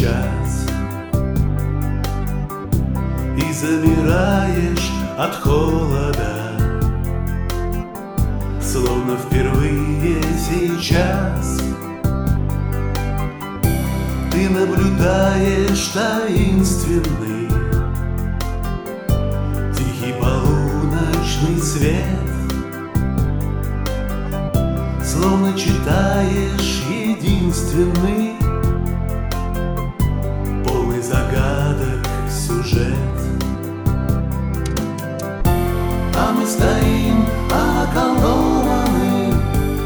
час, и замираешь от холода, словно впервые сейчас ты наблюдаешь таинственный тихий полуночный свет, словно читаешь единственный полный загадок сюжет. А мы стоим околдованы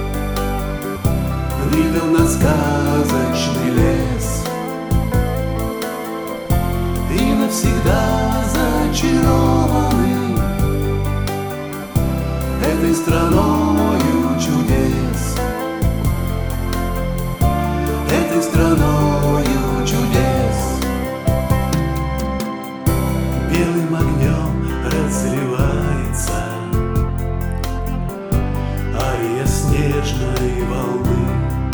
видом на сказочный лес и навсегда зачарованы этой страною чудес, этой страною чудес. Белым огнем разливается ария снежной волны,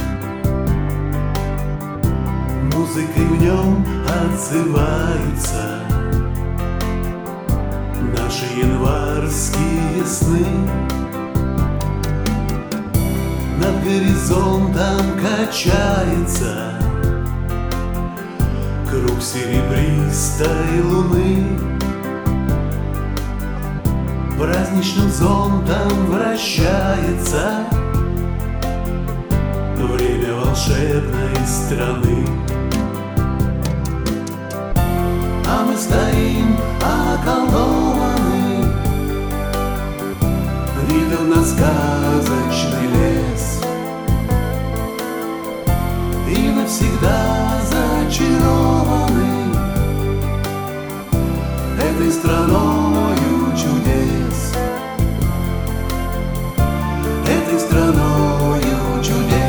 музыкой в нем отзываются наши январские сны. Над горизонтом качается круг серебристой луны, праздничным зонтом вращается время волшебной страны. А мы стоим околдованы видом на сказочный лес и навсегда зачарованы этой страною чудес, этой страною чудес.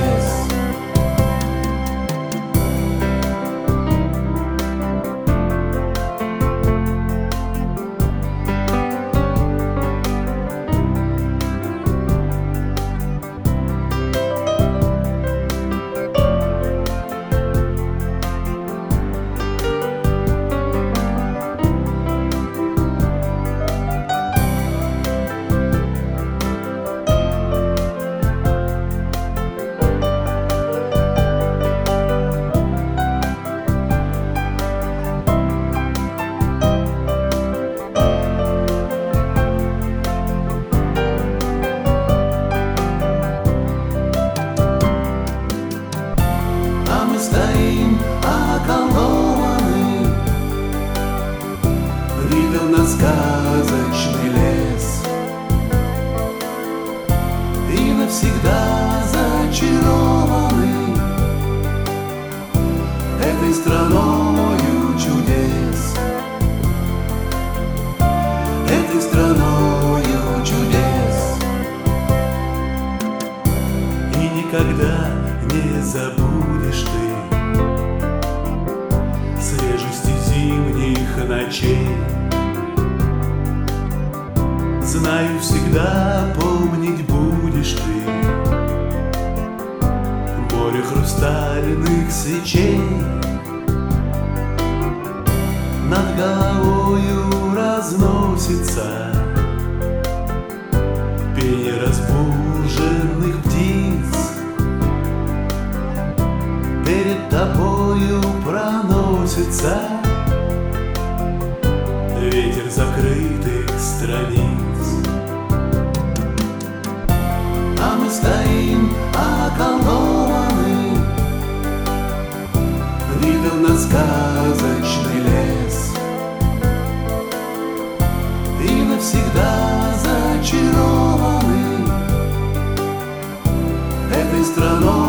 Стоим околдованы видом на сказочный лес и навсегда зачарованы этой страною чудес, этой страною чудес. И никогда не забудешь ты свежести зимних ночей. Знаю, всегда помнить будешь ты море хрустальных свечей. Над головою разносится пение разбуженных птиц, перед тобою проносится ветер закрытых страниц. А мы стоим околдованы видом на сказочный лес и навсегда зачарованы этой страной